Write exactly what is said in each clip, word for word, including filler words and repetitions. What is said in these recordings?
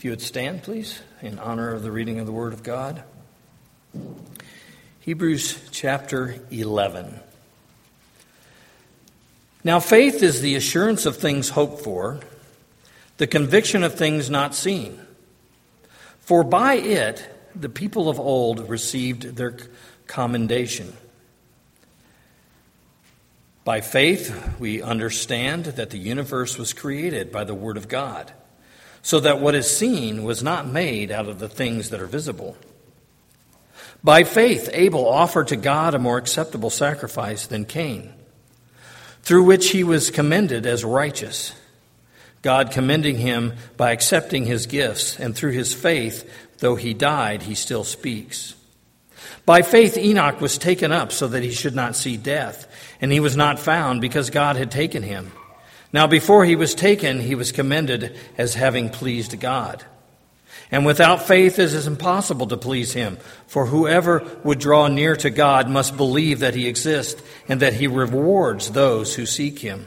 If you would stand, please, in honor of the reading of the Word of God. Hebrews chapter eleven. Now faith is the assurance of things hoped for, the conviction of things not seen. For by it the people of old received their commendation. By faith we understand that the universe was created by the Word of God, so that what is seen was not made out of the things that are visible. By faith Abel offered to God a more acceptable sacrifice than Cain, through which he was commended as righteous, God commending him by accepting his gifts, and through his faith, though he died, he still speaks. By faith Enoch was taken up so that he should not see death, and he was not found because God had taken him. Now before he was taken, he was commended as having pleased God. And without faith it is impossible to please him, for whoever would draw near to God must believe that he exists and that he rewards those who seek him.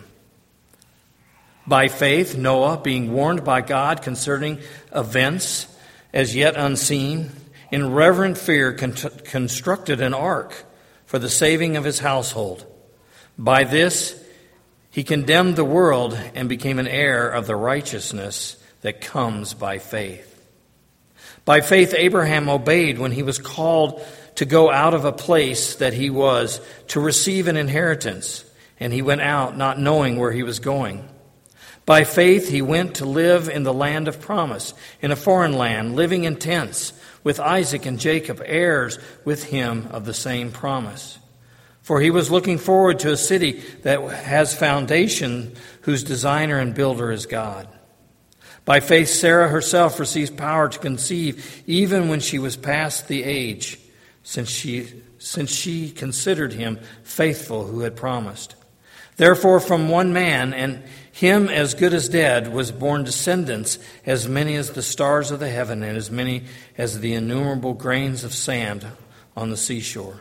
By faith Noah, being warned by God concerning events as yet unseen, in reverent fear con- constructed an ark for the saving of his household. By this he condemned the world and became an heir of the righteousness that comes by faith. By faith Abraham obeyed when he was called to go out of a place that he was to receive an inheritance, and he went out not knowing where he was going. By faith he went to live in the land of promise, in a foreign land, living in tents, with Isaac and Jacob, heirs with him of the same promise. For he was looking forward to a city that has foundation, whose designer and builder is God. By faith Sarah herself received power to conceive, even when she was past the age, since she, since she considered him faithful who had promised. Therefore from one man, and him as good as dead, was born descendants as many as the stars of the heaven and as many as the innumerable grains of sand on the seashore.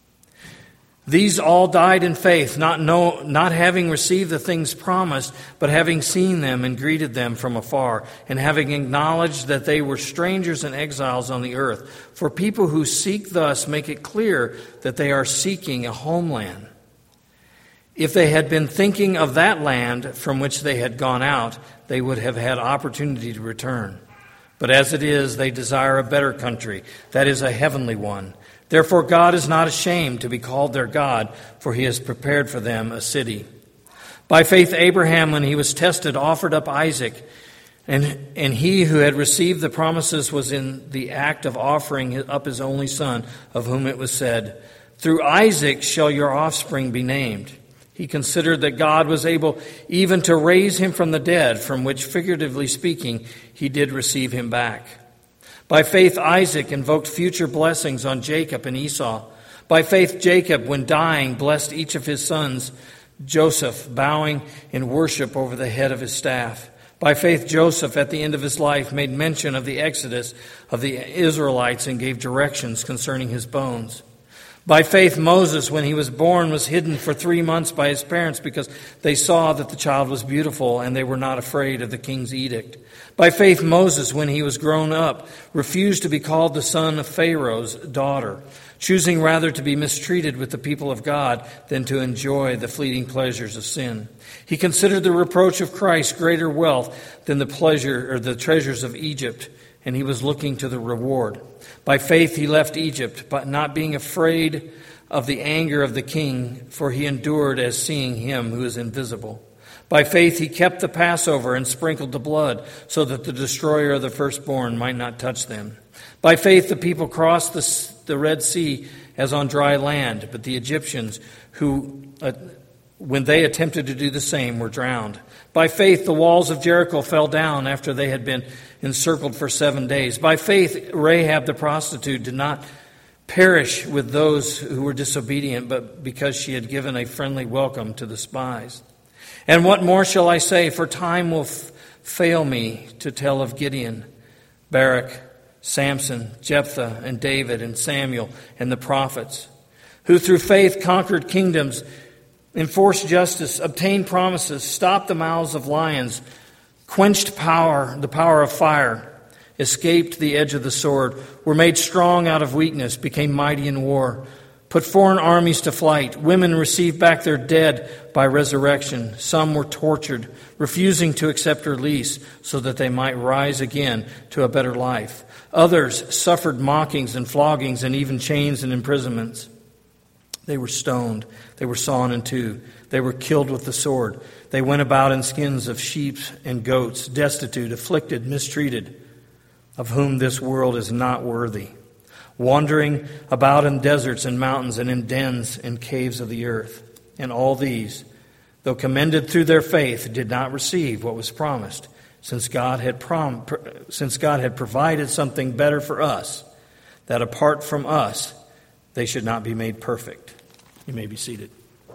These all died in faith, not know, not having received the things promised, but having seen them and greeted them from afar, and having acknowledged that they were strangers and exiles on the earth. For people who seek thus make it clear that they are seeking a homeland. If they had been thinking of that land from which they had gone out, they would have had opportunity to return. But as it is, they desire a better country, that is, a heavenly one. Therefore God is not ashamed to be called their God, for he has prepared for them a city. By faith Abraham, when he was tested, offered up Isaac, and, and he who had received the promises was in the act of offering up his only son, of whom it was said, "Through Isaac shall your offspring be named." He considered that God was able even to raise him from the dead, from which, figuratively speaking, he did receive him back. By faith Isaac invoked future blessings on Jacob and Esau. By faith Jacob, when dying, blessed each of his sons, Joseph, bowing in worship over the head of his staff. By faith Joseph, at the end of his life, made mention of the exodus of the Israelites and gave directions concerning his bones. By faith Moses, when he was born, was hidden for three months by his parents because they saw that the child was beautiful and they were not afraid of the king's edict. By faith Moses, when he was grown up, refused to be called the son of Pharaoh's daughter, choosing rather to be mistreated with the people of God than to enjoy the fleeting pleasures of sin. He considered the reproach of Christ greater wealth than the pleasure or the treasures of Egypt, and he was looking to the reward. By faith he left Egypt, but not being afraid of the anger of the king, for he endured as seeing him who is invisible. By faith he kept the Passover and sprinkled the blood, so that the destroyer of the firstborn might not touch them. By faith the people crossed the, the Red Sea as on dry land, but the Egyptians, who, uh, when they attempted to do the same, were drowned. By faith the walls of Jericho fell down after they had been encircled for seven days. By faith Rahab the prostitute did not perish with those who were disobedient, but because she had given a friendly welcome to the spies. And what more shall I say? For time will f- fail me to tell of Gideon, Barak, Samson, Jephthah, and David, and Samuel, and the prophets, who through faith conquered kingdoms, enforced justice, obtained promises, stopped the mouths of lions, quenched power, the power of fire, escaped the edge of the sword, were made strong out of weakness, became mighty in war, put foreign armies to flight. Women received back their dead by resurrection. Some were tortured, refusing to accept release so that they might rise again to a better life. Others suffered mockings and floggings and even chains and imprisonments. They were stoned. They were sawn in two. They were killed with the sword. They went about in skins of sheep and goats, destitute, afflicted, mistreated, of whom this world is not worthy, wandering about in deserts and mountains and in dens and caves of the earth. And all these, though commended through their faith, did not receive what was promised, since God had prom- since God had provided something better for us, that apart from us, they should not be made perfect. You may be seated.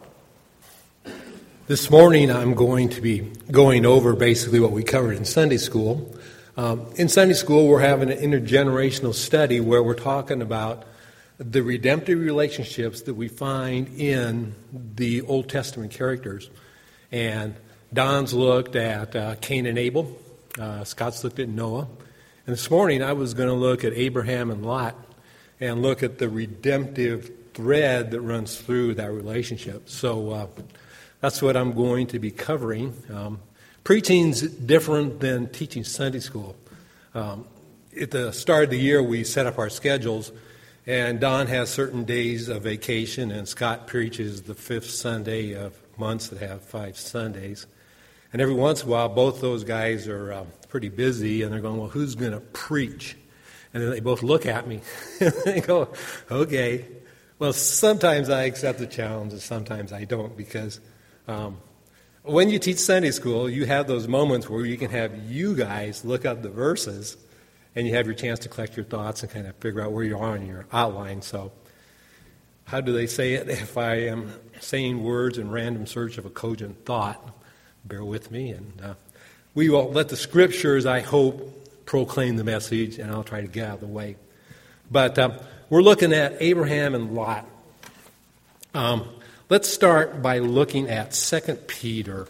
This morning I'm going to be going over basically what we covered in Sunday school. Um, in Sunday school we're having an intergenerational study where we're talking about the redemptive relationships that we find in the Old Testament characters. And Don's looked at uh, Cain and Abel. Uh, Scott's looked at Noah. And this morning I was going to look at Abraham and Lot and look at the redemptive thread that runs through that relationship. So uh, that's what I'm going to be covering. Um, preaching's different than teaching Sunday school. Um, at the start of the year, we set up our schedules, and Don has certain days of vacation, and Scott preaches the fifth Sunday of months that have five Sundays. And every once in a while, both those guys are uh, pretty busy, and they're going, well, who's going to preach? And then they both look at me, and they go, okay. Well, sometimes I accept the challenge, and sometimes I don't, because um, when you teach Sunday school, you have those moments where you can have you guys look up the verses, and you have your chance to collect your thoughts and kind of figure out where you are in your outline. So how do they say it? If I am saying words in random search of a cogent thought, bear with me, and uh, we will let the Scriptures, I hope, proclaim the message, and I'll try to get out of the way. But um, we're looking at Abraham and Lot. Um, let's start by looking at Second Peter.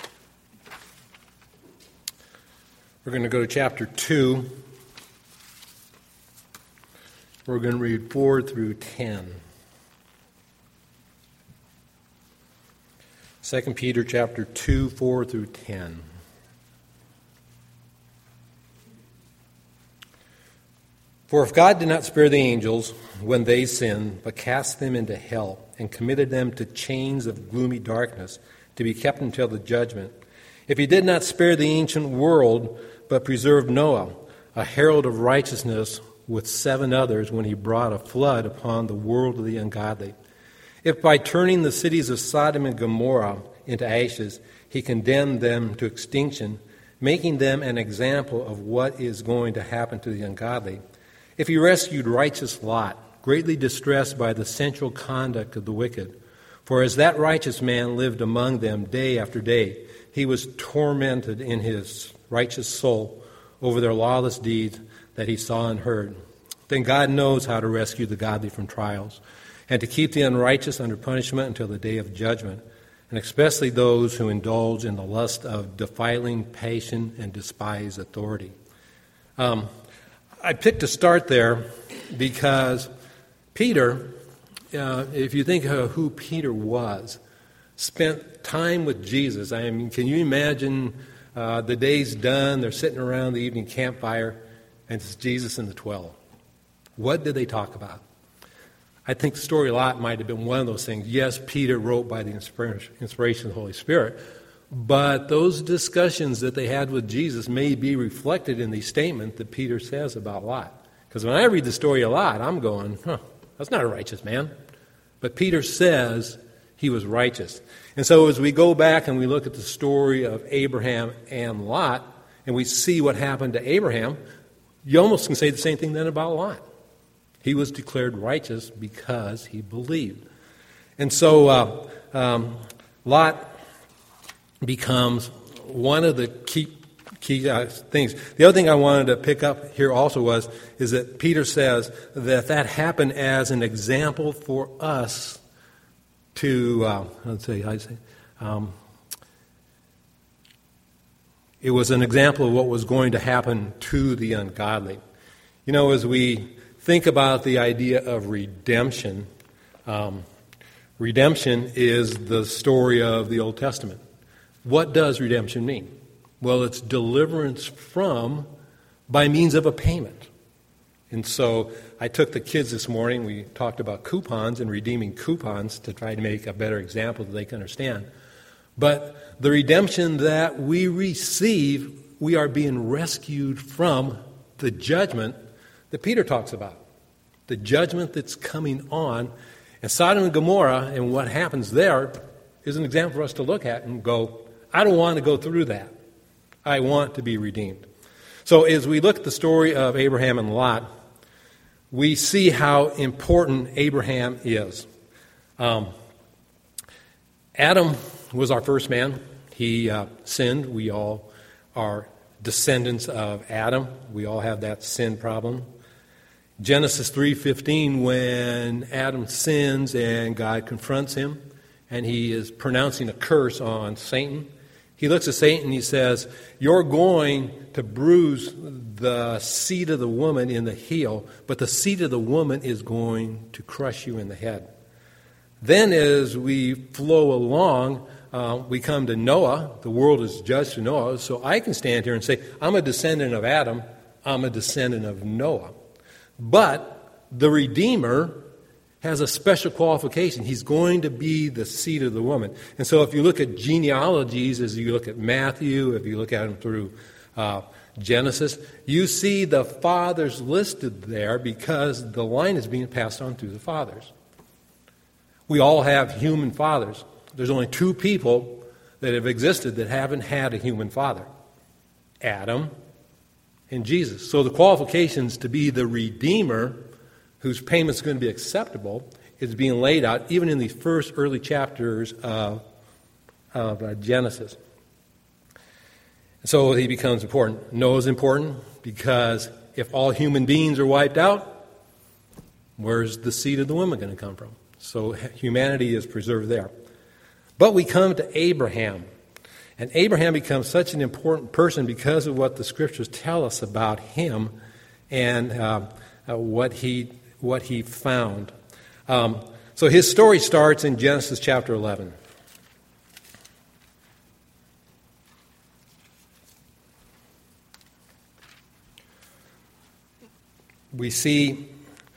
We're going to go to chapter two. We're going to read four through ten. Second Peter chapter two, four through ten. For if God did not spare the angels when they sinned, but cast them into hell and committed them to chains of gloomy darkness to be kept until the judgment, if he did not spare the ancient world, but preserved Noah, a herald of righteousness, with seven others when he brought a flood upon the world of the ungodly, if by turning the cities of Sodom and Gomorrah into ashes, he condemned them to extinction, making them an example of what is going to happen to the ungodly, if he rescued righteous Lot, greatly distressed by the sensual conduct of the wicked, for as that righteous man lived among them day after day, he was tormented in his righteous soul over their lawless deeds that he saw and heard. Then God knows how to rescue the godly from trials, and to keep the unrighteous under punishment until the day of judgment, and especially those who indulge in the lust of defiling passion and despise authority. Um, I picked to start there because Peter, uh, if you think of who Peter was, spent time with Jesus. I mean, can you imagine uh, the day's done, they're sitting around the evening campfire, and it's Jesus and the twelve. What did they talk about? I think the story a lot might have been one of those things. Yes, Peter wrote by the inspiration of the Holy Spirit, but those discussions that they had with Jesus may be reflected in the statement that Peter says about Lot. Because when I read the story a lot, I'm going, huh, that's not a righteous man. But Peter says he was righteous. And so as we go back and we look at the story of Abraham and Lot, and we see what happened to Abraham, you almost can say the same thing then about Lot. He was declared righteous because he believed. And so uh, um, Lot becomes one of the key key uh, things. The other thing I wanted to pick up here also was is that Peter says that that happened as an example for us to uh, let's see, I say, um, It was an example of what was going to happen to the ungodly. You know, as we think about the idea of redemption, um, redemption is the story of the Old Testament. What does redemption mean? Well, it's deliverance from by means of a payment. And so I took the kids this morning, we talked about coupons and redeeming coupons to try to make a better example that they can understand. But the redemption that we receive, we are being rescued from the judgment that Peter talks about. The judgment that's coming on. And Sodom and Gomorrah and what happens there is an example for us to look at and go, I don't want to go through that. I want to be redeemed. So as we look at the story of Abraham and Lot, we see how important Abraham is. Um, Adam was our first man. He uh, sinned. We all are descendants of Adam. We all have that sin problem. Genesis three fifteen, when Adam sins and God confronts him, and he is pronouncing a curse on Satan, he looks at Satan and he says, you're going to bruise the seed of the woman in the heel, but the seed of the woman is going to crush you in the head. Then as we flow along, uh, we come to Noah. The world is judged to Noah. So I can stand here and say, I'm a descendant of Adam. I'm a descendant of Noah. But the Redeemer has a special qualification. He's going to be the seed of the woman. And so if you look at genealogies, as you look at Matthew, if you look at them through uh, Genesis, you see the fathers listed there because the line is being passed on through the fathers. We all have human fathers. There's only two people that have existed that haven't had a human father. Adam and Jesus. So the qualifications to be the Redeemer, whose payment is going to be acceptable, is being laid out even in the first early chapters of, of uh, Genesis. So he becomes important. Noah's important because if all human beings are wiped out, where's the seed of the woman going to come from? So humanity is preserved there. But we come to Abraham. And Abraham becomes such an important person because of what the Scriptures tell us about him and uh, uh, what he what he found. Um, so his story starts in Genesis chapter eleven. We see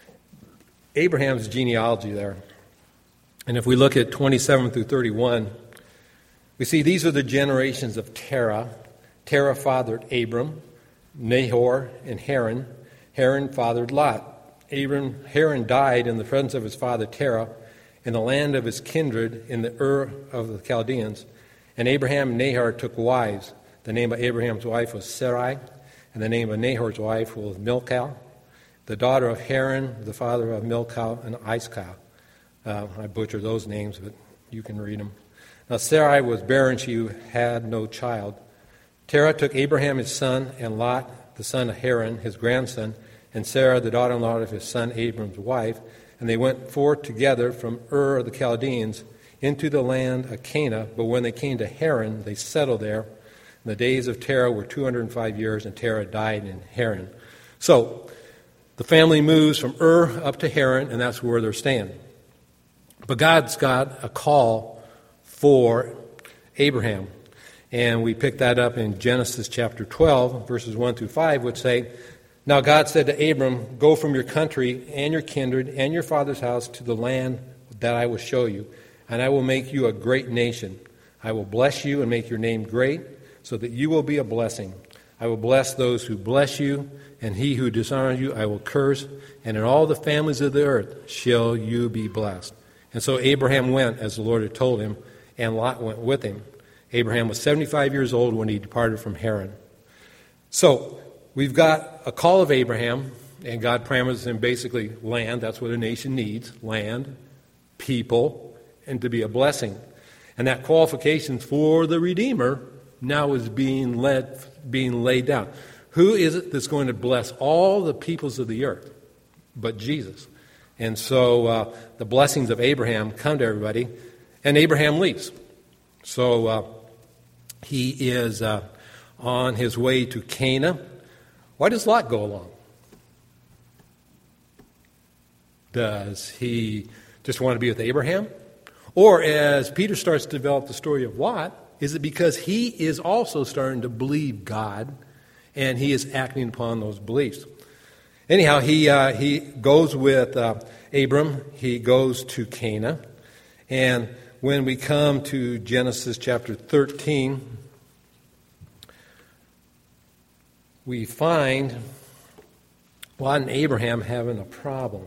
Abraham's genealogy there. And if we look at twenty-seven through thirty-one, we see these are the generations of Terah. Terah fathered Abram, Nahor, and Haran. Haran fathered Lot. Abram, Haran died in the presence of his father Terah in the land of his kindred in the Ur of the Chaldeans. And Abraham and Nahor took wives. The name of Abraham's wife was Sarai, and the name of Nahor's wife was Milcah, the daughter of Haran, the father of Milcah and Iscah. Uh, I butcher those names, but you can read them. Now Sarai was barren, she had no child. Terah took Abraham his son, and Lot, the son of Haran, his grandson, and Sarah, the daughter-in-law of his son Abram's wife, and they went forth together from Ur of the Chaldeans into the land of Canaan. But when they came to Haran, they settled there. And the days of Terah were two hundred five years, and Terah died in Haran. So the family moves from Ur up to Haran, and that's where they're staying. But God's got a call for Abraham. And we pick that up in Genesis chapter twelve, verses one through five, which say, Now God said to Abram, Go from your country and your kindred and your father's house to the land that I will show you, and I will make you a great nation. I will bless you and make your name great, so that you will be a blessing. I will bless those who bless you, and he who dishonors you I will curse, and in all the families of the earth shall you be blessed. And so Abraham went, as the Lord had told him, and Lot went with him. Abraham was seventy-five years old when he departed from Haran. So we've got a call of Abraham, and God promises him basically land. That's what a nation needs, land, people, and to be a blessing. And that qualification for the Redeemer now is being led, being laid down. Who is it that's going to bless all the peoples of the earth but Jesus? And so uh, the blessings of Abraham come to everybody, and Abraham leaves. So uh, he is uh, on his way to Cana, why does Lot go along? Does he just want to be with Abraham? Or as Peter starts to develop the story of Lot, is it because he is also starting to believe God and he is acting upon those beliefs? Anyhow, he uh, he goes with uh, Abram. He goes to Cana. And when we come to Genesis chapter thirteen, we find Lot and Abraham having a problem.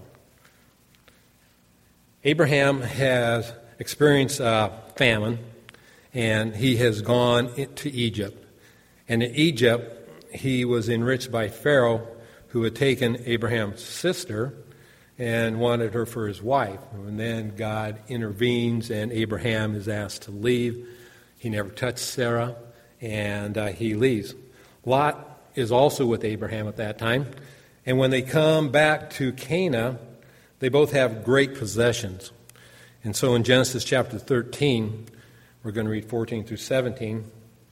Abraham has experienced uh, famine, and he has gone to Egypt. And in Egypt, he was enriched by Pharaoh, who had taken Abraham's sister and wanted her for his wife. And then God intervenes, and Abraham is asked to leave. He never touched Sarah, and uh, he leaves. Lot is also with Abraham at that time. And when they come back to Cana, they both have great possessions. And so in Genesis chapter thirteen, we're going to read fourteen through seventeen.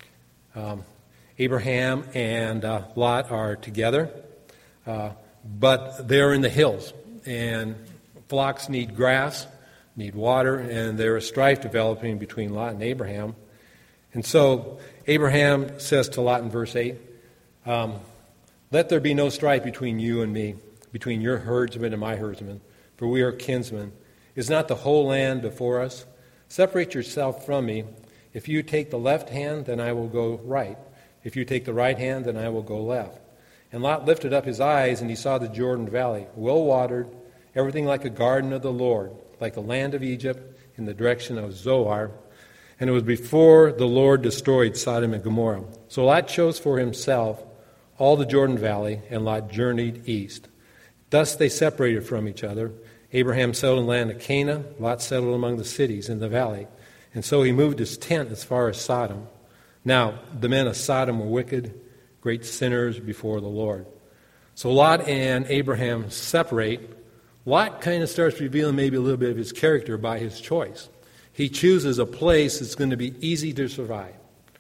Um, Abraham and uh, Lot are together, uh, but they're in the hills. And flocks need grass, need water, and there is strife developing between Lot and Abraham. And so Abraham says to Lot in verse eight, um, let there be no strife between you and me, between your herdsmen and my herdsmen, for we are kinsmen. Is not the whole land before us? Separate yourself from me. If you take the left hand, then I will go right. If you take the right hand, then I will go left. And Lot lifted up his eyes, and he saw the Jordan Valley, well watered, everything like a garden of the Lord, like the land of Egypt in the direction of Zoar. And it was before the Lord destroyed Sodom and Gomorrah. So Lot chose for himself all the Jordan Valley, and Lot journeyed east. Thus they separated from each other. Abraham settled in the land of Canaan. Lot settled among the cities in the valley. And so he moved his tent as far as Sodom. Now, the men of Sodom were wicked, great sinners before the Lord. So Lot and Abraham separate. Lot kind of starts revealing maybe a little bit of his character by his choice. He chooses a place that's going to be easy to survive.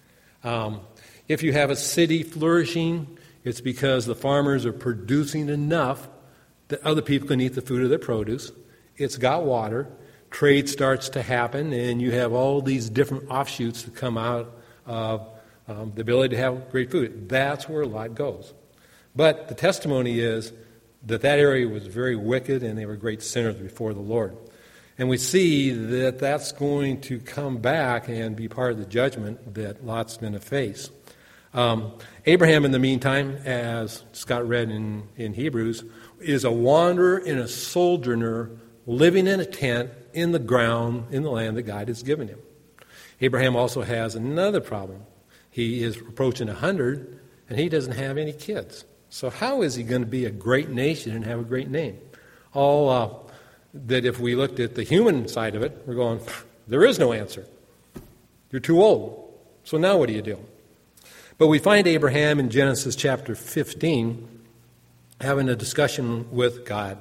Um, if you have a city flourishing, it's because the farmers are producing enough that other people can eat the food of their produce. It's got water. Trade starts to happen, and you have all these different offshoots that come out of um, the ability to have great food. That's where Lot goes. But the testimony is that that area was very wicked, and they were great sinners before the Lord. And we see that that's going to come back and be part of the judgment that Lot's going to face. Um, Abraham, in the meantime, as Scott read in, in Hebrews, is a wanderer and a sojourner living in a tent in the ground in the land that God has given him. Abraham also has another problem. He is approaching one hundred, and he doesn't have any kids. So how is he going to be a great nation and have a great name? All uh, that if we looked at the human side of it, we're going, there is no answer. You're too old. So now what do you do? But we find Abraham in Genesis chapter fifteen having a discussion with God.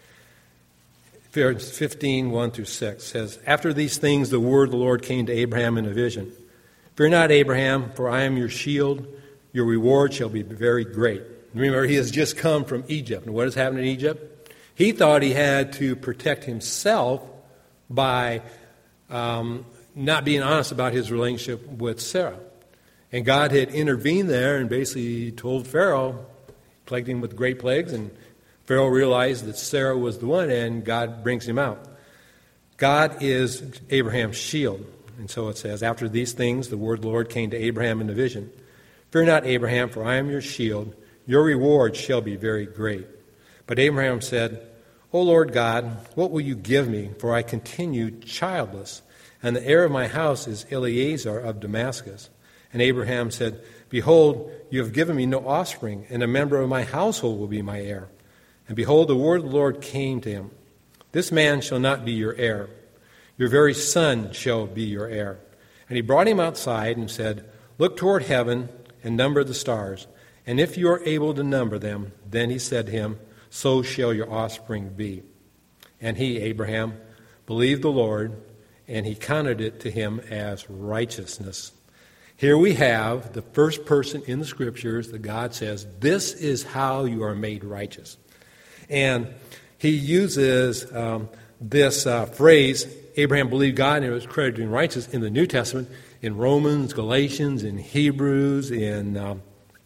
fifteen, one through six says, after these things the word of the Lord came to Abraham in a vision. Fear not, Abraham, for I am your shield. Your reward shall be very great. Remember, he has just come from Egypt. And what has happened in Egypt? He thought he had to protect himself by um, not being honest about his relationship with Sarah. And God had intervened there and basically told Pharaoh, plagued him with great plagues, and Pharaoh realized that Sarah was the one, and God brings him out. God is Abraham's shield. And so it says, after these things, the word of the Lord came to Abraham in a vision. Fear not, Abraham, for I am your shield. Your reward shall be very great. But Abraham said, O Lord God, what will you give me? For I continue childless, and the heir of my house is Eliezer of Damascus. And Abraham said, Behold, you have given me no offspring, and a member of my household will be my heir. And behold, the word of the Lord came to him. This man shall not be your heir. Your very son shall be your heir. And he brought him outside and said, Look toward heaven and number the stars. And if you are able to number them, then he said to him, So shall your offspring be. And he, Abraham, believed the Lord, and he counted it to him as righteousness. Here we have the first person in the Scriptures that God says, this is how you are made righteous. And he uses um, this uh, phrase, Abraham believed God and it was credited him righteous, in the New Testament, in Romans, Galatians, in Hebrews, in um,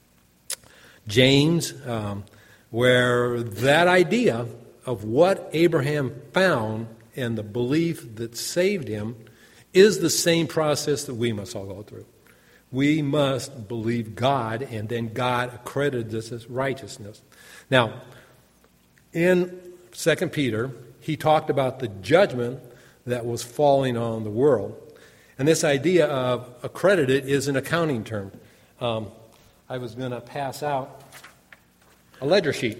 James, um, where that idea of what Abraham found and the belief that saved him is the same process that we must all go through. We must believe God, and then God accredited this as righteousness. Now, in Second Peter, he talked about the judgment that was falling on the world. And this idea of accredited is an accounting term. Um, I was going to pass out a ledger sheet.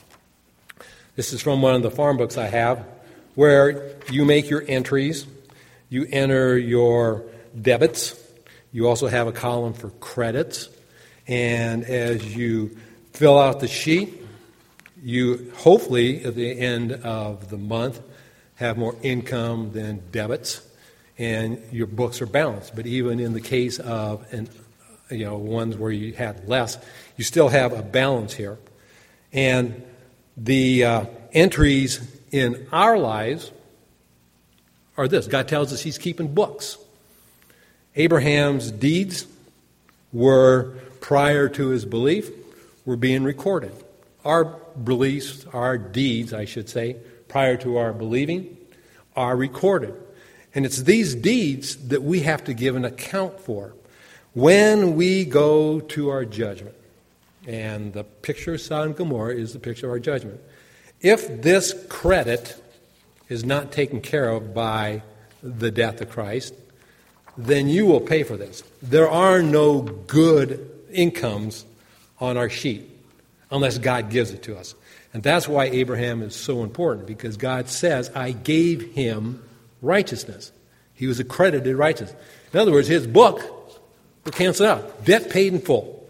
This is from one of the farm books I have, where you make your entries, you enter your debits, you also have a column for credits, and as you fill out the sheet, you hopefully at the end of the month have more income than debits, and your books are balanced. But even in the case of an, you know ones where you had less, you still have a balance here. And the uh, entries in our lives are this. God tells us he's keeping books. Abraham's deeds were, prior to his belief, were being recorded. Our beliefs, our deeds, I should say, prior to our believing, are recorded. And it's these deeds that we have to give an account for when we go to our judgment. And the picture of Sodom and Gomorrah is the picture of our judgment. If this credit is not taken care of by the death of Christ, then you will pay for this. There are no good incomes on our sheet unless God gives it to us. And that's why Abraham is so important, because God says, I gave him righteousness. He was accredited righteous. In other words, his book will cancel out. Debt paid in full.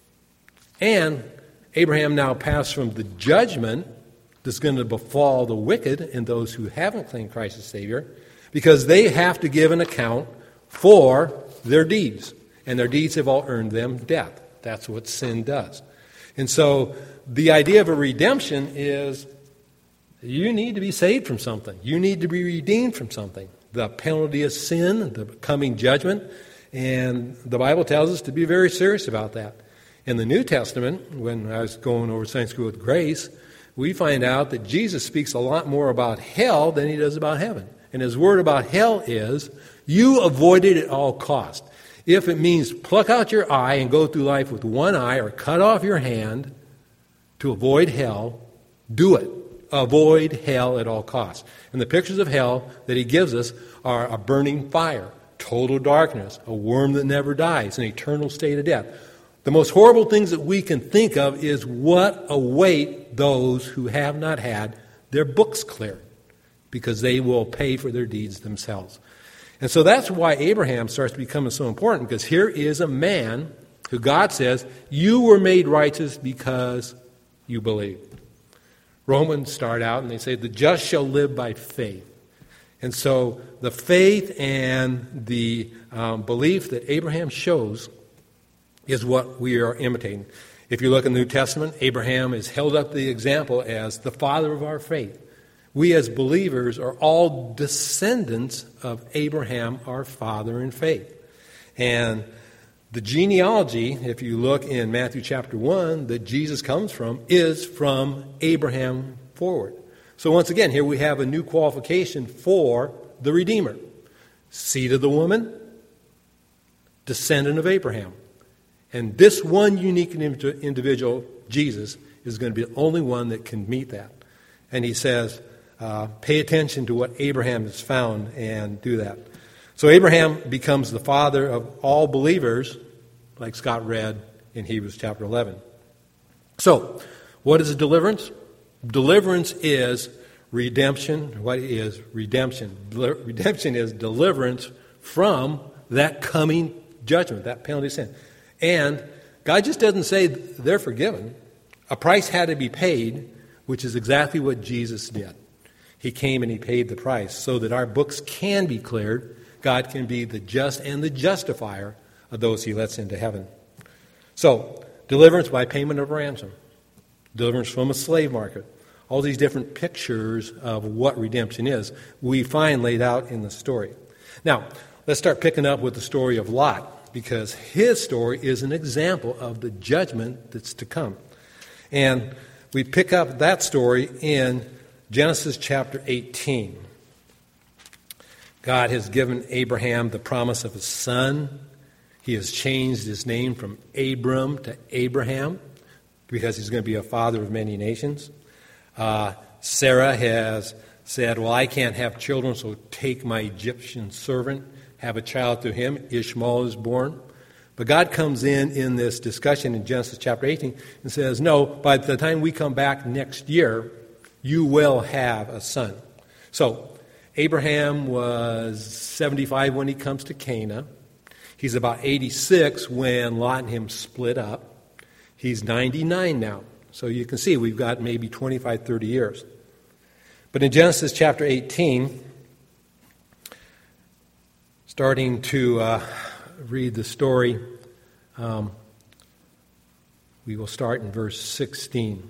And Abraham now passed from the judgment that's going to befall the wicked and those who haven't claimed Christ as Savior, because they have to give an account for their deeds. And their deeds have all earned them death. That's what sin does. And so the idea of a redemption is you need to be saved from something. You need to be redeemed from something. The penalty of sin, the coming judgment, and the Bible tells us to be very serious about that. In the New Testament, when I was going over Sunday School with Grace, we find out that Jesus speaks a lot more about hell than he does about heaven. And his word about hell is, you avoid it at all cost. If it means pluck out your eye and go through life with one eye, or cut off your hand to avoid hell, do it. Avoid hell at all costs. And the pictures of hell that he gives us are a burning fire, total darkness, a worm that never dies, an eternal state of death. The most horrible things that we can think of is what await those who have not had their books cleared, because they will pay for their deeds themselves. And so that's why Abraham starts to become so important, because here is a man who God says, you were made righteous because you believed. Romans start out and they say, the just shall live by faith. And so the faith and the um, belief that Abraham shows is what we are imitating. If you look in the New Testament, Abraham is held up the example as the father of our faith. We as believers are all descendants of Abraham, our father in faith. And the genealogy, if you look in Matthew chapter one, that Jesus comes from, is from Abraham forward. So once again, here we have a new qualification for the Redeemer. Seed of the woman, descendant of Abraham. And this one unique individual, Jesus, is going to be the only one that can meet that. And he says, uh, pay attention to what Abraham has found and do that. So Abraham becomes the father of all believers, like Scott read in Hebrews chapter eleven. So, what is a deliverance? Deliverance is redemption. What is redemption? Redemption is deliverance from that coming judgment, that penalty of sin. And God just doesn't say they're forgiven. A price had to be paid, which is exactly what Jesus did. He came and he paid the price so that our books can be cleared. God can be the just and the justifier of those he lets into heaven. So, deliverance by payment of ransom, deliverance from a slave market, all these different pictures of what redemption is, we find laid out in the story. Now, let's start picking up with the story of Lot, because his story is an example of the judgment that's to come. And we pick up that story in Genesis chapter eighteen. God has given Abraham the promise of a son. He has changed his name from Abram to Abraham because he's going to be a father of many nations. Uh, Sarah has said, well, I can't have children, so take my Egyptian servant, have a child through him. Ishmael is born. But God comes in in this discussion in Genesis chapter eighteen and says, no, by the time we come back next year, you will have a son. So Abraham was seventy-five when he comes to Canaan. He's about eighty-six when Lot and him split up. He's ninety-nine now. So you can see we've got maybe twenty-five, thirty years. But in Genesis chapter eighteen, starting to uh, read the story, um, we will start in verse sixteen.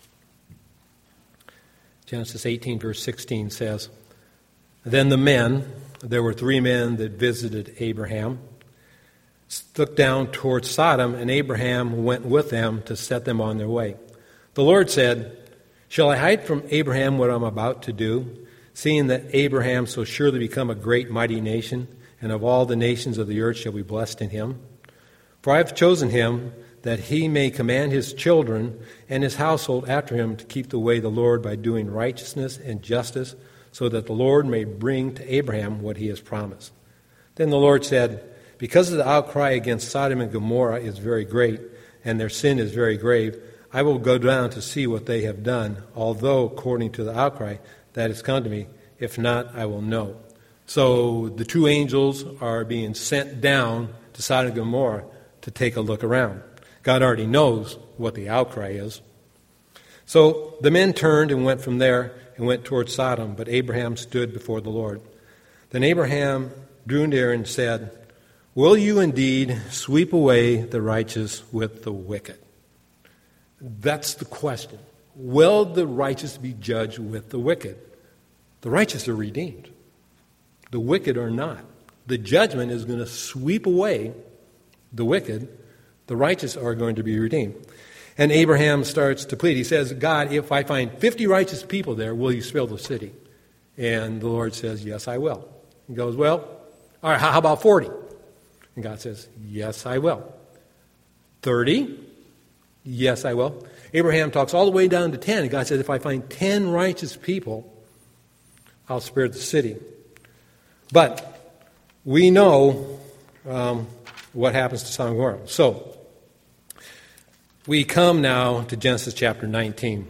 Genesis eighteen, verse sixteen says, then the men, there were three men that visited Abraham, looked down towards Sodom, and Abraham went with them to set them on their way. The Lord said, shall I hide from Abraham what I'm about to do, seeing that Abraham shall surely become a great mighty nation, and of all the nations of the earth shall be blessed in him? For I have chosen him, that he may command his children and his household after him to keep the way of the Lord by doing righteousness and justice, so that the Lord may bring to Abraham what he has promised. Then the Lord said, because of the outcry against Sodom and Gomorrah is very great, and their sin is very grave, I will go down to see what they have done, although according to the outcry that has come to me, if not, I will know. So the two angels are being sent down to Sodom and Gomorrah to take a look around. God already knows what the outcry is. So the men turned and went from there and went toward Sodom, but Abraham stood before the Lord. Then Abraham drew near and said, will you indeed sweep away the righteous with the wicked? That's the question. Will the righteous be judged with the wicked? The righteous are redeemed. The wicked are not. The judgment is going to sweep away the wicked. The righteous are going to be redeemed. And Abraham starts to plead. He says, God, if I find fifty righteous people there, will you spare the city? And the Lord says, yes, I will. He goes, well, all right, how about forty? And God says, yes, I will. thirty? Yes, I will. Abraham talks all the way down to ten. And God says, if I find ten righteous people, I'll spare the city. But we know um, what happens to Sodom and Gomorrah. So, we come now to Genesis chapter nineteen.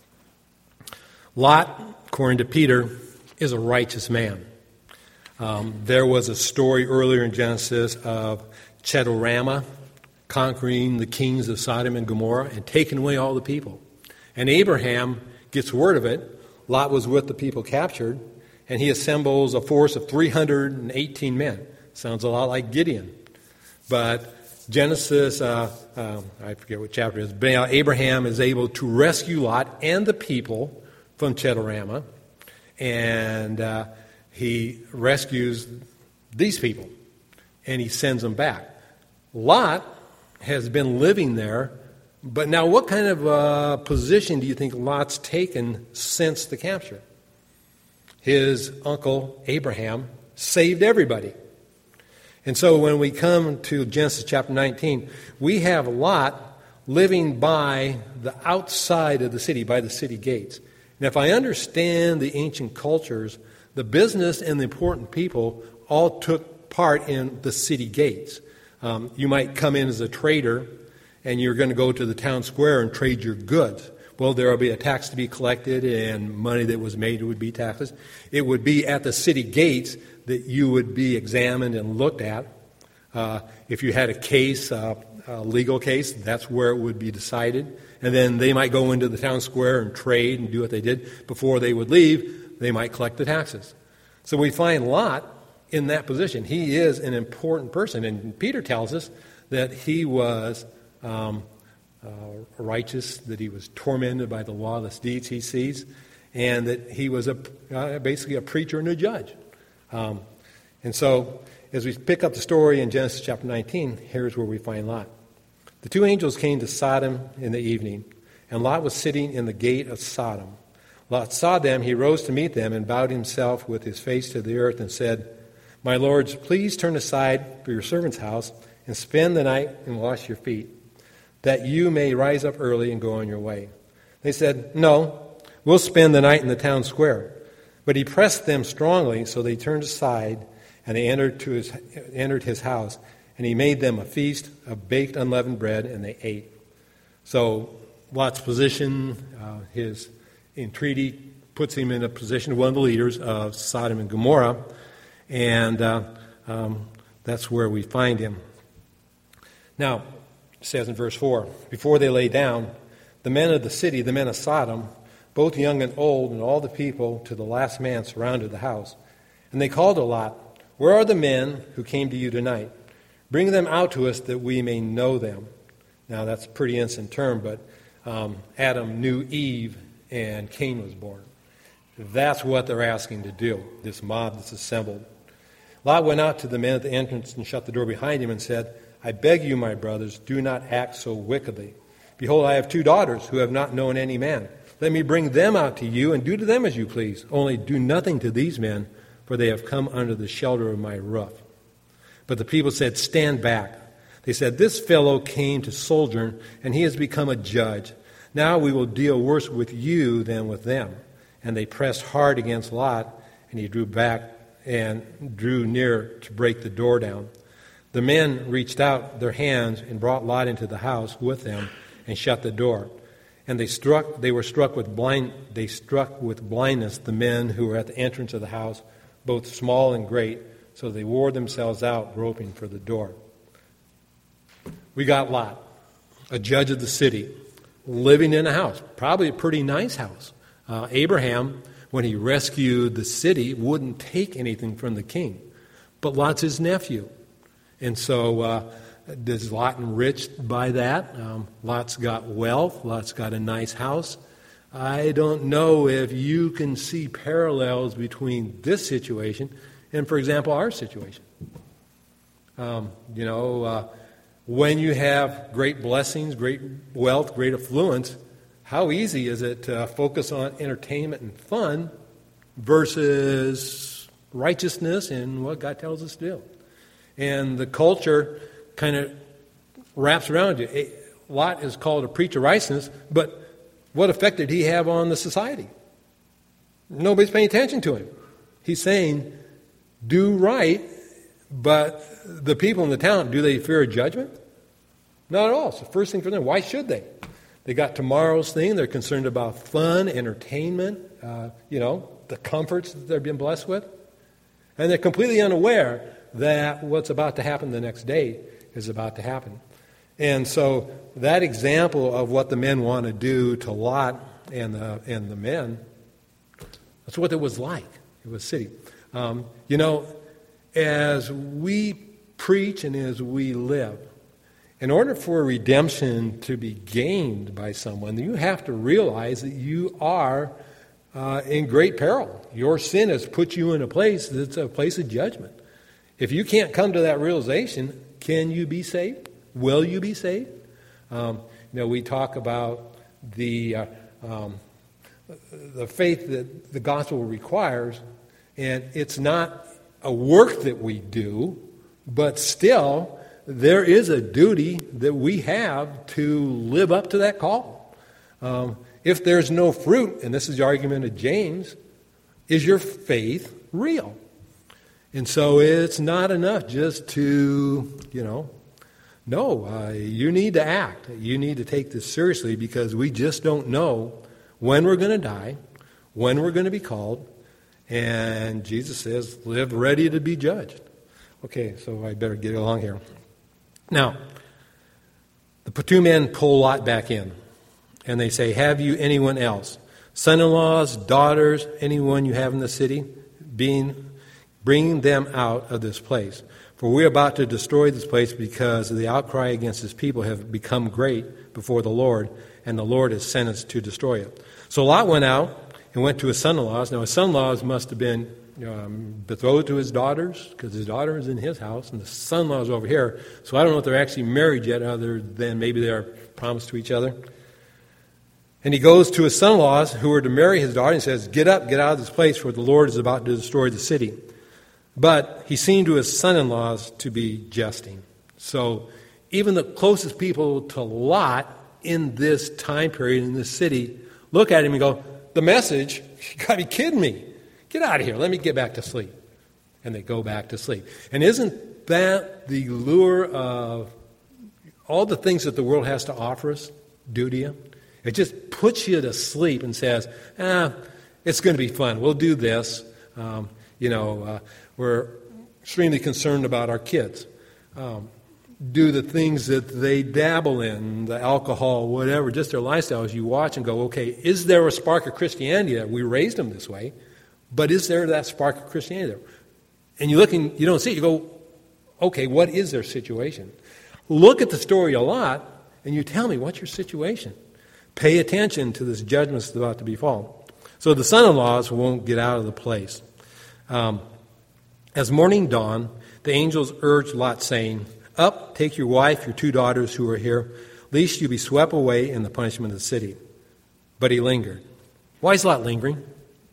Lot, according to Peter, is a righteous man. Um, there was a story earlier in Genesis of Chedorlaomer conquering the kings of Sodom and Gomorrah and taking away all the people. And Abraham gets word of it. Lot was with the people captured, and he assembles a force of three hundred eighteen men. Sounds a lot like Gideon. But Genesis, uh, uh, I forget what chapter it is, but Abraham is able to rescue Lot and the people from Chedorlaomer, and uh, he rescues these people, and he sends them back. Lot has been living there, but now what kind of uh, position do you think Lot's taken since the capture? His uncle Abraham saved everybody. And so when we come to Genesis chapter nineteen, we have Lot living by the outside of the city, by the city gates. And if I understand the ancient cultures, the business and the important people all took part in the city gates. Um, you might come in as a trader, and you're going to go to the town square and trade your goods. Well, there will be a tax to be collected, and money that was made would be taxes. It would be at the city gates that you would be examined and looked at. Uh, if you had a case, uh, a legal case, that's where it would be decided. And then they might go into the town square and trade and do what they did. Before they would leave, they might collect the taxes. So we find Lot in that position. He is an important person. And Peter tells us that he was um, uh, righteous, that he was tormented by the lawless deeds he sees, and that he was a, uh, basically a preacher and a judge. Um, and so as we pick up the story in Genesis chapter nineteen, here's where we find Lot. The two angels came to Sodom in the evening, and Lot was sitting in the gate of Sodom. Lot saw them, he rose to meet them, and bowed himself with his face to the earth and said, "My lords, please turn aside for your servant's house and spend the night and wash your feet, that you may rise up early and go on your way." They said, "No, we'll spend the night in the town square." But he pressed them strongly, so they turned aside, and they entered, to his, entered his house, and he made them a feast of baked unleavened bread, and they ate. So Lot's position, uh, his entreaty, puts him in a position of one of the leaders of Sodom and Gomorrah, and uh, um, that's where we find him. Now, it says in verse four, before they lay down, the men of the city, the men of Sodom, both young and old, and all the people to the last man surrounded the house. And they called to Lot, "Where are the men who came to you tonight? Bring them out to us that we may know them." Now, that's a pretty instant term, but um, Adam knew Eve and Cain was born. That's what they're asking to do, this mob that's assembled. Lot went out to the men at the entrance and shut the door behind him and said, "I beg you, my brothers, do not act so wickedly. Behold, I have two daughters who have not known any man. Let me bring them out to you and do to them as you please. Only do nothing to these men, for they have come under the shelter of my roof." But the people said, "Stand back." They said, "This fellow came to sojourn, and he has become a judge. Now we will deal worse with you than with them." And they pressed hard against Lot, and he drew back and drew near to break the door down. The men reached out their hands and brought Lot into the house with them and shut the door. And they struck they were struck with blind they struck with blindness the men who were at the entrance of the house, both small and great, so they wore themselves out groping for the door. We got Lot, a judge of the city, living in a house, probably a pretty nice house. Uh, Abraham, when he rescued the city, wouldn't take anything from the king. But Lot's his nephew. And so uh, is Lot enriched by that? Um, Lot's got wealth. Lot's got a nice house. I don't know if you can see parallels between this situation and, for example, our situation. Um, you know, uh, when you have great blessings, great wealth, great affluence, how easy is it to focus on entertainment and fun versus righteousness and what God tells us to do? And the culture kind of wraps around you. Lot is called a preacher of righteousness, but what effect did he have on the society? Nobody's paying attention to him. He's saying, do right, but the people in the town, do they fear a judgment? Not at all. It's the first thing for them. Why should they? They got tomorrow's thing. They're concerned about fun, entertainment, uh, you know, the comforts that they're being blessed with. And they're completely unaware that what's about to happen the next day is about to happen. And so that example of what the men want to do to Lot and the, and the men, that's what it was like. It was city. Um, you know, as we preach and as we live, in order for redemption to be gained by someone, you have to realize that you are uh, in great peril. Your sin has put you in a place that's a place of judgment. If you can't come to that realization, can you be saved? Will you be saved? Um, you know, we talk about the uh, um, the faith that the gospel requires, and it's not a work that we do, but still there is a duty that we have to live up to that call. Um, if there's no fruit, and this is the argument of James, is your faith real? And so it's not enough just to, you know, no, uh, you need to act. You need to take this seriously because we just don't know when we're going to die, when we're going to be called, and Jesus says, live ready to be judged. Okay, so I better get along here. Now, the two men pull Lot back in, and they say, have you anyone else? Son-in-laws, daughters, anyone you have in the city? Being bring them out of this place. For we are about to destroy this place because the outcry against his people have become great before the Lord, and the Lord has sent us to destroy it. So Lot went out and went to his son-in-laws. Now his son-in-laws must have been um, betrothed to his daughters, because his daughter is in his house, and the son-in-law is over here. So I don't know if they're actually married yet, other than maybe they are promised to each other. And he goes to his son-in-laws who are to marry his daughter and says, "Get up, get out of this place, for the Lord is about to destroy the city." But he seemed to his son-in-laws to be jesting. So even the closest people to Lot in this time period, in this city, look at him and go, "The message? You got to be kidding me. Get out of here. Let me get back to sleep." And they go back to sleep. And isn't that the lure of all the things that the world has to offer us do to you? It just puts you to sleep and says, ah, it's going to be fun. We'll do this. Um, you know, uh, we're extremely concerned about our kids. Um, do the things that they dabble in, the alcohol, whatever, just their lifestyles. You watch and go, okay, is there a spark of Christianity there? We raised them this way, but is there that spark of Christianity there? And you look and you don't see it. You go, okay, what is their situation? Look at the story a lot, and you tell me, what's your situation? Pay attention to this judgment that's about to befall. So the son-in-laws won't get out of the place. Um, as morning dawned, the angels urged Lot, saying, "Up, take your wife, your two daughters who are here, lest you be swept away in the punishment of the city." But he lingered. Why is Lot lingering?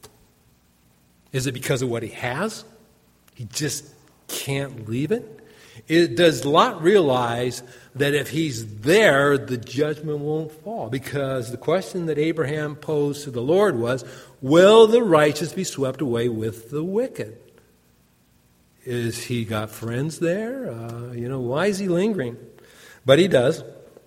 Is it because of what he has? He just can't leave it? It, does Lot realize that if he's there, the judgment won't fall? Because the question that Abraham posed to the Lord was, will the righteous be swept away with the wicked? Is he got friends there? Uh, you know, why is he lingering? But he does.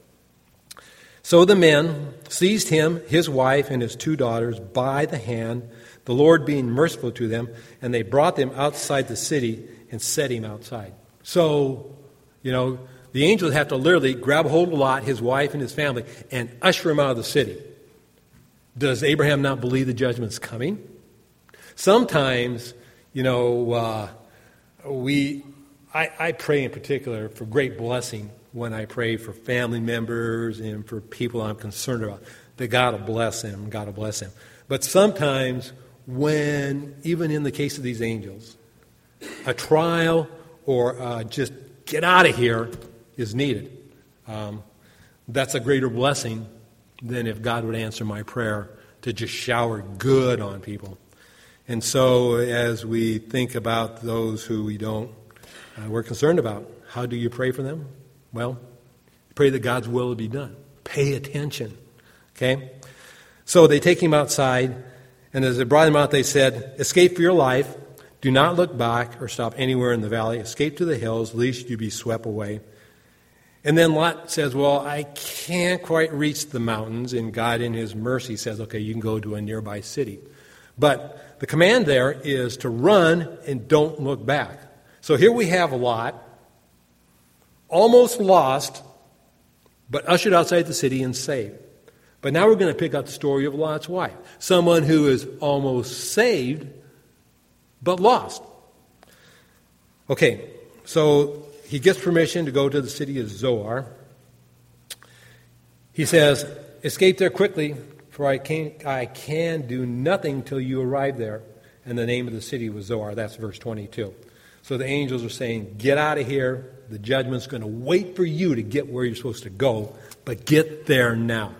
So the men seized him, his wife, and his two daughters by the hand, the Lord being merciful to them, and they brought them outside the city and set him outside. So, you know, the angels have to literally grab hold of Lot, his wife, and his family, and usher him out of the city. Does Abraham not believe the judgment's coming? Sometimes, you know, uh, we, I, I pray in particular for great blessing when I pray for family members and for people I'm concerned about. That God will bless them, God will bless them. But sometimes when, even in the case of these angels, a trial or uh, just get out of here is needed. Um, that's a greater blessing than if God would answer my prayer to just shower good on people. And so as we think about those who we don't, uh, we're concerned about, how do you pray for them? Well, pray that God's will will be done. Pay attention. Okay? So they take him outside, and as they brought him out, they said, "Escape for your life. Do not look back or stop anywhere in the valley. Escape to the hills, lest you be swept away." And then Lot says, well, I can't quite reach the mountains. And God in his mercy says, okay, you can go to a nearby city. But the command there is to run and don't look back. So here we have Lot, almost lost, but ushered outside the city and saved. But now we're going to pick up the story of Lot's wife. Someone who is almost saved, but lost. Okay, so he gets permission to go to the city of Zoar. He says, "Escape there quickly, for I can, I can do nothing till you arrive there." And the name of the city was Zoar. That's verse twenty-two. So the angels are saying, get out of here. The judgment's going to wait for you to get where you're supposed to go, but get there now.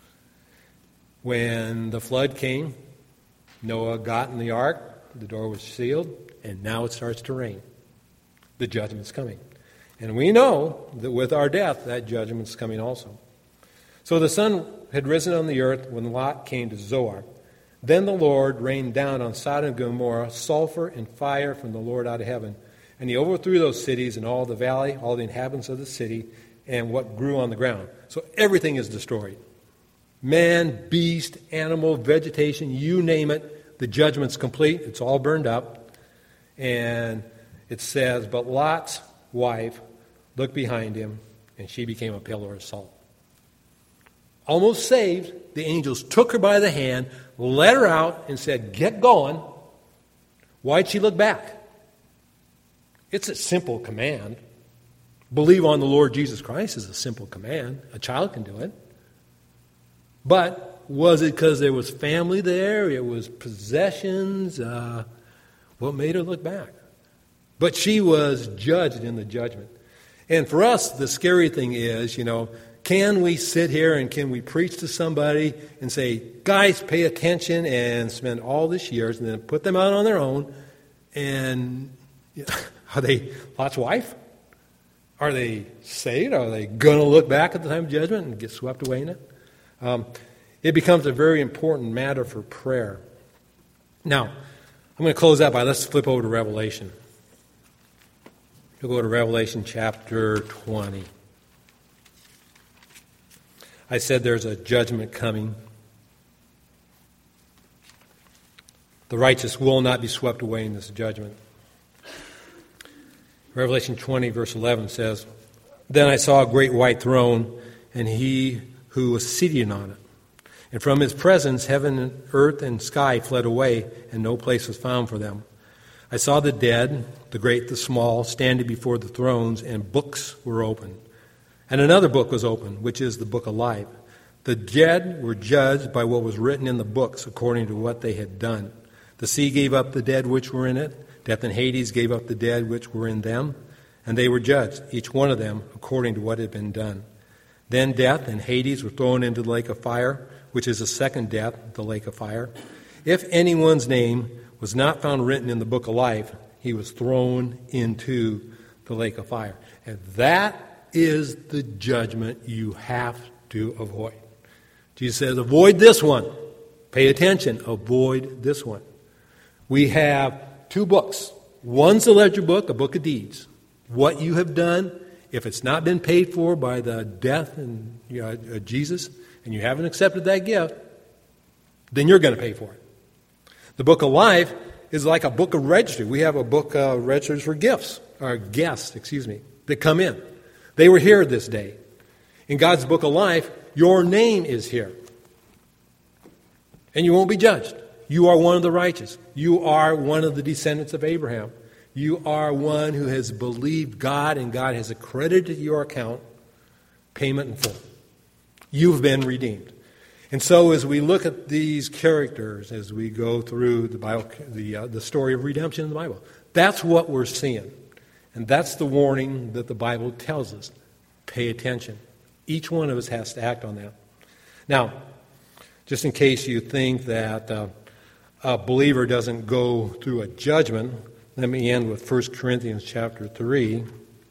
When the flood came, Noah got in the ark. The door was sealed, and now it starts to rain. The judgment's coming. And we know that with our death, that judgment's coming also. So the sun had risen on the earth when Lot came to Zoar. Then the Lord rained down on Sodom and Gomorrah sulfur and fire from the Lord out of heaven. And he overthrew those cities and all the valley, all the inhabitants of the city, and what grew on the ground. So everything is destroyed. Man, beast, animal, vegetation, you name it. The judgment's complete. It's all burned up. And it says, but Lot's wife looked behind him, and she became a pillar of salt. Almost saved, the angels took her by the hand, led her out, and said, get going. Why'd she look back? It's a simple command. Believe on the Lord Jesus Christ is a simple command. A child can do it. But was it because there was family there? It was possessions? Uh, what made her look back? But she was judged in the judgment. And for us, the scary thing is, you know, can we sit here and can we preach to somebody and say, guys, pay attention and spend all these years and then put them out on their own? And you know, are they Lot's wife? Are they saved? Are they going to look back at the time of judgment and get swept away in it? Um, it becomes a very important matter for prayer. Now, I'm going to close out by, let's flip over to Revelation. We'll go to Revelation chapter twenty. I said there's a judgment coming. The righteous will not be swept away in this judgment. Revelation twenty, verse eleven says, Then I saw a great white throne, and he who was seated on it. And from his presence, heaven and earth and sky fled away, and no place was found for them. I saw the dead, the great, the small, standing before the thrones, and books were opened. And another book was opened, which is the book of life. The dead were judged by what was written in the books according to what they had done. The sea gave up the dead which were in it. Death and Hades gave up the dead which were in them. And they were judged, each one of them, according to what had been done. Then death and Hades were thrown into the lake of fire, which is the second death, the lake of fire. If anyone's name was not found written in the book of life, he was thrown into the lake of fire. And that is the judgment you have to avoid. Jesus says, avoid this one. Pay attention. Avoid this one. We have two books. One's the ledger book, a book of deeds. What you have done, if it's not been paid for by the death and you know, uh, Jesus, and you haven't accepted that gift, then you're going to pay for it. The book of life is like a book of registry. We have a book of uh, registers for gifts, or guests, excuse me, that come in. They were here this day. In God's book of life, your name is here. And you won't be judged. You are one of the righteous. You are one of the descendants of Abraham. You are one who has believed God, and God has accredited your account payment in full. You've been redeemed. And so as we look at these characters, as we go through the Bible, the, uh, the story of redemption in the Bible, that's what we're seeing. And that's the warning that the Bible tells us. Pay attention. Each one of us has to act on that. Now, just in case you think that uh, a believer doesn't go through a judgment, let me end with First Corinthians chapter three,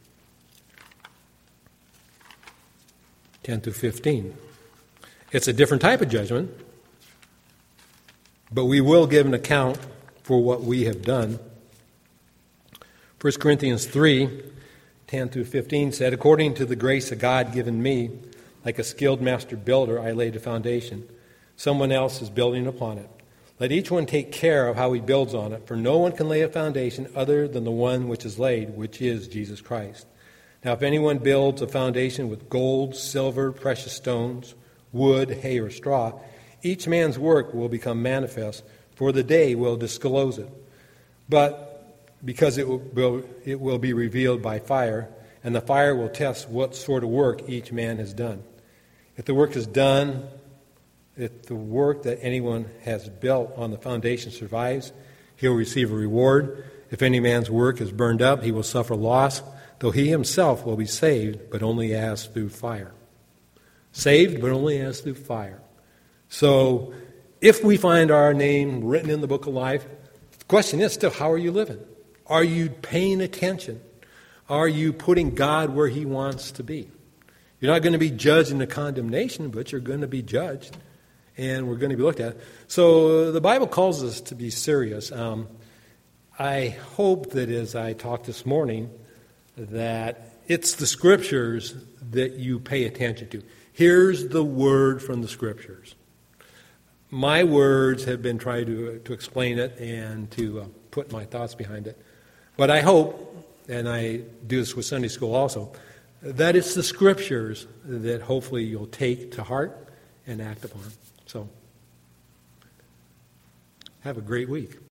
ten through fifteen. It's a different type of judgment, but we will give an account for what we have done. First Corinthians three, ten through fifteen said, According to the grace of God given me, like a skilled master builder, I laid a foundation. Someone else is building upon it. Let each one take care of how he builds on it, for no one can lay a foundation other than the one which is laid, which is Jesus Christ. Now if anyone builds a foundation with gold, silver, precious stones, wood, hay, or straw, each man's work will become manifest, for the day will disclose it. But because it will, it will be revealed by fire, and the fire will test what sort of work each man has done. If the work is done, if the work that anyone has built on the foundation survives, he'll receive a reward. If any man's work is burned up, he will suffer loss, though he himself will be saved, but only as through fire. Saved, but only as through fire. So, if we find our name written in the book of life, the question is still, how are you living? Are you paying attention? Are you putting God where he wants to be? You're not going to be judged into condemnation, but you're going to be judged. And we're going to be looked at. So the Bible calls us to be serious. Um, I hope that as I talked this morning, that it's the Scriptures that you pay attention to. Here's the word from the Scriptures. My words have been trying to, to explain it and to uh, put my thoughts behind it. But I hope, and I do this with Sunday school also, that it's the Scriptures that hopefully you'll take to heart and act upon. So, have a great week.